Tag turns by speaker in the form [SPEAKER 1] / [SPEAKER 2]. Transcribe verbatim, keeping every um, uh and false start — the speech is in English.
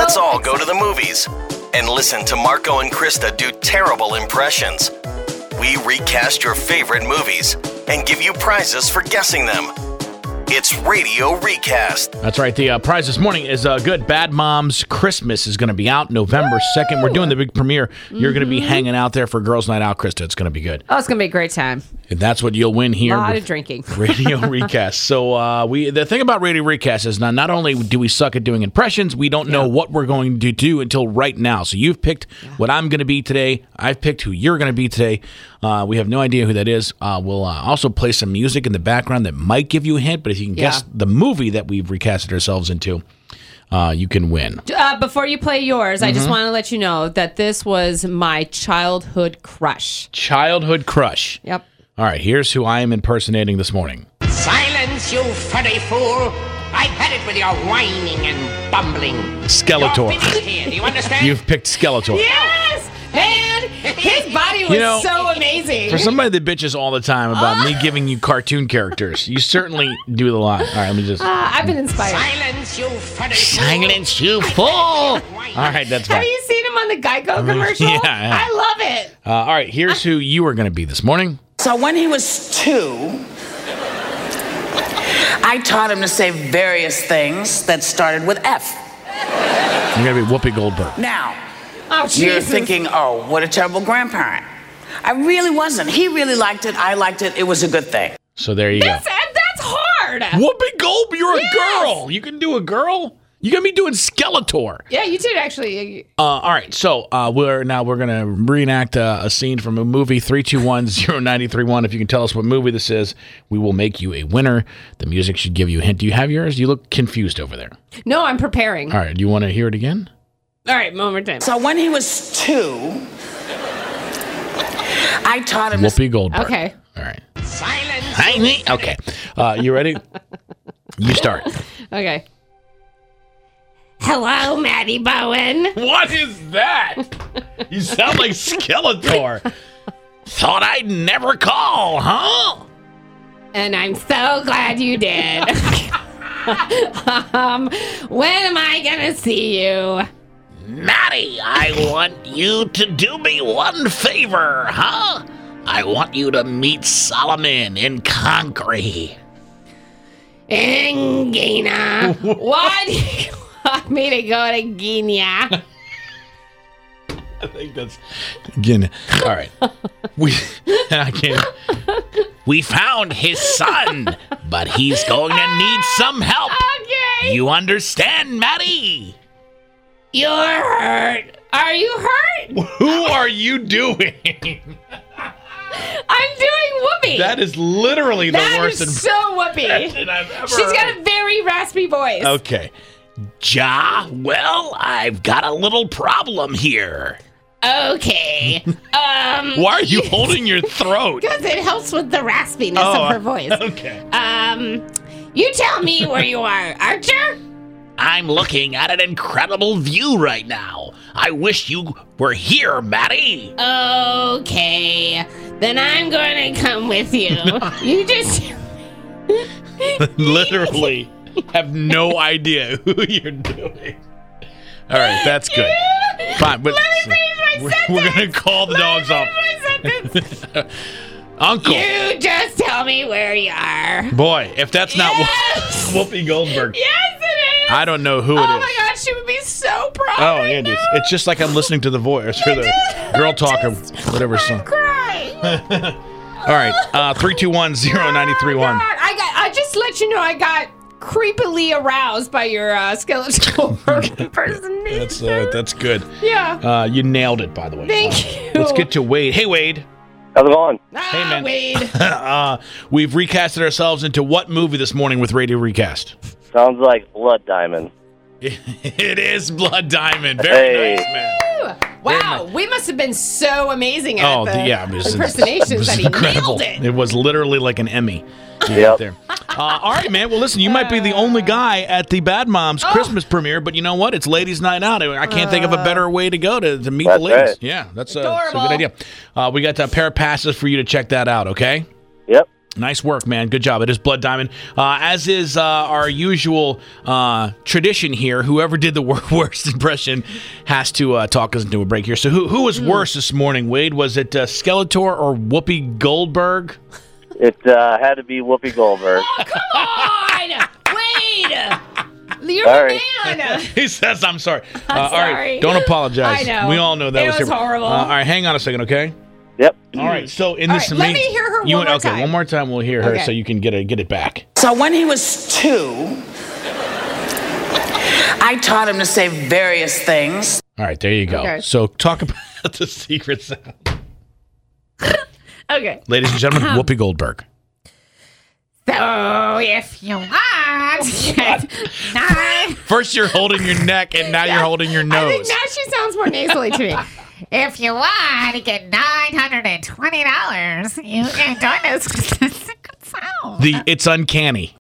[SPEAKER 1] Let's all go to the movies and listen to Marco and Krista do terrible impressions. We recast your favorite movies and give you prizes for guessing them. It's Radio Recast.
[SPEAKER 2] That's right. The uh, prize this morning is uh, good. Bad Moms Christmas is going to be out November second. We're doing the big premiere. Mm-hmm. You're going to be hanging out there for Girls Night Out, Krista. It's going to be good.
[SPEAKER 3] Oh, it's going to be a great time.
[SPEAKER 2] And that's what you'll win here.
[SPEAKER 3] A lot of drinking.
[SPEAKER 2] Radio Recast. So uh, we the thing about Radio Recast is now not only do we suck at doing impressions, we don't know yeah. what we're going to do until right now. So you've picked yeah. what I'm going to be today. I've picked who you're going to be today. Uh, we have no idea who that is. Uh, we'll uh, also play some music in the background that might give you a hint, but if you can yeah. guess the movie that we've recasted ourselves into, uh, you can win.
[SPEAKER 3] Uh, before you play yours, mm-hmm. I just want to let you know that this was my childhood crush.
[SPEAKER 2] Childhood crush.
[SPEAKER 3] Yep.
[SPEAKER 2] All right, here's who I am impersonating this morning.
[SPEAKER 4] Silence, you furry fool. I've had it with your whining and bumbling.
[SPEAKER 2] Skeletor.
[SPEAKER 4] You're finished here, do you understand?
[SPEAKER 2] You've picked Skeletor.
[SPEAKER 3] Yes! Man, his body was
[SPEAKER 2] you know,
[SPEAKER 3] so amazing.
[SPEAKER 2] For somebody that bitches all the time about oh. me giving you cartoon characters, you certainly do the lot. All right, let me just...
[SPEAKER 3] Uh, I've been inspired.
[SPEAKER 4] Silence, you furry
[SPEAKER 2] Silence, you fool. All right, that's fine.
[SPEAKER 3] Have you seen him on the Geico commercial?
[SPEAKER 2] Yeah, yeah.
[SPEAKER 3] I love it.
[SPEAKER 2] Uh, all right, here's who you are going to be this morning.
[SPEAKER 5] So when he was two, I taught him to say various things that started with F.
[SPEAKER 2] You're going to be Whoopi Goldberg.
[SPEAKER 5] Now,
[SPEAKER 3] oh,
[SPEAKER 5] you're thinking, oh, what a terrible grandparent. I really wasn't. He really liked it. I liked it. It was a good thing.
[SPEAKER 2] So there you
[SPEAKER 3] that's,
[SPEAKER 2] go.
[SPEAKER 3] That's hard.
[SPEAKER 2] Whoopi Goldberg, you're
[SPEAKER 3] yes.
[SPEAKER 2] a girl. You can do a girl. You're going to be doing Skeletor.
[SPEAKER 3] Yeah, you did actually.
[SPEAKER 2] Uh, all right, so uh, we're now we're going to reenact uh, a scene from a movie, three two one, zero nine three one. If you can tell us what movie this is, we will make you a winner. The music should give you a hint. Do you have yours? You look confused over there.
[SPEAKER 3] No, I'm preparing.
[SPEAKER 2] All right, do you want to hear it again?
[SPEAKER 3] All right, one more time.
[SPEAKER 5] So when he was two, I taught him...
[SPEAKER 2] Whoopi Goldberg.
[SPEAKER 3] Okay.
[SPEAKER 2] All right.
[SPEAKER 4] Silence.
[SPEAKER 2] Okay. Uh, you ready? You start.
[SPEAKER 3] Okay. Hello, Maddie Bowen.
[SPEAKER 2] What is that? You sound like Skeletor. Thought I'd never call, huh?
[SPEAKER 3] And I'm so glad you did. um, when am I gonna see you?
[SPEAKER 6] Maddie, I want you to do me one favor, huh? I want you to meet Solomon in Concrete.
[SPEAKER 3] In Gina. Why do you want me to go to Gina?
[SPEAKER 2] I think that's Gina. All right. We I can't.
[SPEAKER 6] We found his son, but he's going to need some help.
[SPEAKER 3] Okay.
[SPEAKER 6] You understand, Maddie?
[SPEAKER 3] You're hurt. Are you hurt?
[SPEAKER 2] Who are you doing?
[SPEAKER 3] I'm doing Whoopi.
[SPEAKER 2] That is literally the
[SPEAKER 3] that
[SPEAKER 2] worst.
[SPEAKER 3] That is so Whoopi.
[SPEAKER 2] I've ever
[SPEAKER 3] She's
[SPEAKER 2] heard.
[SPEAKER 3] got a very raspy voice.
[SPEAKER 2] Okay.
[SPEAKER 6] Ja, well, I've got a little problem here.
[SPEAKER 3] Okay. Um.
[SPEAKER 2] Why are you holding your throat?
[SPEAKER 3] Because it helps with the raspiness
[SPEAKER 2] oh,
[SPEAKER 3] of her voice.
[SPEAKER 2] Okay.
[SPEAKER 3] Um. You tell me where you are, Archer.
[SPEAKER 6] I'm looking at an incredible view right now. I wish you were here, Maddie.
[SPEAKER 3] Okay. Then I'm going to come with you. You just...
[SPEAKER 2] Literally have no idea who you're doing. All right, that's good. Fine, but
[SPEAKER 3] Let me finish my
[SPEAKER 2] we're,
[SPEAKER 3] sentence.
[SPEAKER 2] we're going to call the
[SPEAKER 3] Let
[SPEAKER 2] dogs
[SPEAKER 3] me
[SPEAKER 2] off.
[SPEAKER 3] finish my sentence.
[SPEAKER 2] Uncle.
[SPEAKER 3] You just tell me where you are.
[SPEAKER 2] Boy, if that's not
[SPEAKER 3] Yes.
[SPEAKER 2] Whoopi Goldberg.
[SPEAKER 3] Yes, it is.
[SPEAKER 2] I don't know who it is.
[SPEAKER 3] Oh my God, she would be so proud.
[SPEAKER 2] Oh,
[SPEAKER 3] right
[SPEAKER 2] yeah, it
[SPEAKER 3] now.
[SPEAKER 2] is. It's just like I'm listening to the voice or the girl talk or whatever
[SPEAKER 3] I'm
[SPEAKER 2] song.
[SPEAKER 3] crying.
[SPEAKER 2] All right, uh, three two one, zero nine three one.
[SPEAKER 3] Oh God, I got. I just let you know I got creepily aroused by your uh, Skeletor impersonation.
[SPEAKER 2] That's uh, that's good.
[SPEAKER 3] Yeah.
[SPEAKER 2] Uh, you nailed it, by the way.
[SPEAKER 3] Thank
[SPEAKER 2] Uh,
[SPEAKER 3] you.
[SPEAKER 2] Let's get to Wade. Hey, Wade.
[SPEAKER 7] How's it going?
[SPEAKER 3] Ah,
[SPEAKER 2] Hey, man.
[SPEAKER 3] Wade.
[SPEAKER 2] uh, we've recasted ourselves into what movie this morning with Radio Recast?
[SPEAKER 7] Sounds like Blood Diamond.
[SPEAKER 2] It is Blood Diamond. Very
[SPEAKER 7] Hey.
[SPEAKER 2] nice, man.
[SPEAKER 3] Wow, we must have been so amazing at
[SPEAKER 2] Oh,
[SPEAKER 3] the
[SPEAKER 2] the, yeah. It was,
[SPEAKER 3] impersonations
[SPEAKER 2] it was
[SPEAKER 3] that he
[SPEAKER 2] incredible.
[SPEAKER 3] nailed it.
[SPEAKER 2] It was literally like an Emmy.
[SPEAKER 7] Yep.
[SPEAKER 2] There. Uh, all right, man. Well, listen, you might be the only guy at the Bad Moms
[SPEAKER 3] Oh.
[SPEAKER 2] Christmas premiere, but you know what? It's ladies' night out. I can't think of a better way to go to, to meet
[SPEAKER 7] That's
[SPEAKER 2] the ladies.
[SPEAKER 7] right.
[SPEAKER 2] Yeah, that's, uh, that's a
[SPEAKER 3] Adorable.
[SPEAKER 2] good idea. Uh, we got a pair of passes for you to check that out, okay?
[SPEAKER 7] Yep.
[SPEAKER 2] Nice work, man. Good job. It is Blood Diamond. Uh, as is uh, our usual uh, tradition here, whoever did the wor- worst impression has to uh, talk us into a break here. So who who was
[SPEAKER 3] Mm.
[SPEAKER 2] worse this morning, Wade? Was it uh, Skeletor or Whoopi Goldberg?
[SPEAKER 7] It uh, had to be Whoopi Goldberg.
[SPEAKER 3] Come on! Wade! You're
[SPEAKER 7] Sorry.
[SPEAKER 3] the man!
[SPEAKER 2] He says, I'm sorry. Uh, All
[SPEAKER 3] sorry.
[SPEAKER 2] right, don't apologize.
[SPEAKER 3] I know.
[SPEAKER 2] We all know that
[SPEAKER 3] It
[SPEAKER 2] was,
[SPEAKER 3] was
[SPEAKER 2] her-
[SPEAKER 3] horrible.
[SPEAKER 2] Uh, all right, hang on a second, okay?
[SPEAKER 7] Yep.
[SPEAKER 2] All right, so in
[SPEAKER 3] All
[SPEAKER 2] this
[SPEAKER 3] right, let
[SPEAKER 2] ama-
[SPEAKER 3] me hear her
[SPEAKER 2] you,
[SPEAKER 3] one more
[SPEAKER 2] okay,
[SPEAKER 3] time.
[SPEAKER 2] one more time we'll hear her
[SPEAKER 3] Okay.
[SPEAKER 2] so you can get it get it back.
[SPEAKER 5] So when he was two, I taught him to say various things.
[SPEAKER 2] All right, there you go.
[SPEAKER 3] Okay.
[SPEAKER 2] So talk about the secret sound.
[SPEAKER 3] Okay.
[SPEAKER 2] Ladies and gentlemen, Whoopi Goldberg.
[SPEAKER 3] So if you want, nine.
[SPEAKER 2] First you're holding your neck, and now you're holding your
[SPEAKER 3] I think
[SPEAKER 2] nose.
[SPEAKER 3] now she sounds more nasally to me.
[SPEAKER 8] If you want to get nine hundred twenty dollars, you can join us with the secret sound.
[SPEAKER 2] The it's uncanny.